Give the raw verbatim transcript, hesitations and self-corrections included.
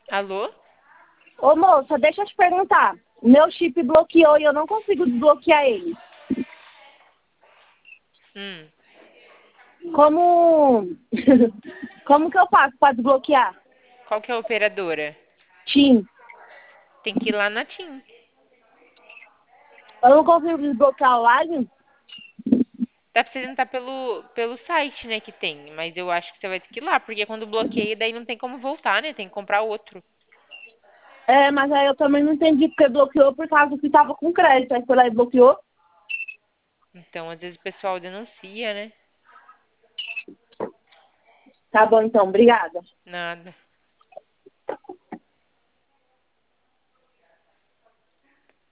Alô? Ô moça, deixa eu te perguntar. Meu chip bloqueou e eu não consigo desbloquear ele. Hum. Como. Como que eu faço pra desbloquear? Qual que é a operadora? TIM. Tem que ir lá na TIM. Eu não consigo desbloquear o Live? Dá pra você tentar pelo, pelo site, né, que tem. Mas eu acho que você vai ter que ir lá, porque quando bloqueia, daí não tem como voltar, né? Tem que comprar outro. É, mas aí eu também não entendi porque bloqueou por causa que tava com crédito. Aí foi lá e bloqueou. Então, às vezes o pessoal denuncia, né? Tá bom então, obrigada. Nada.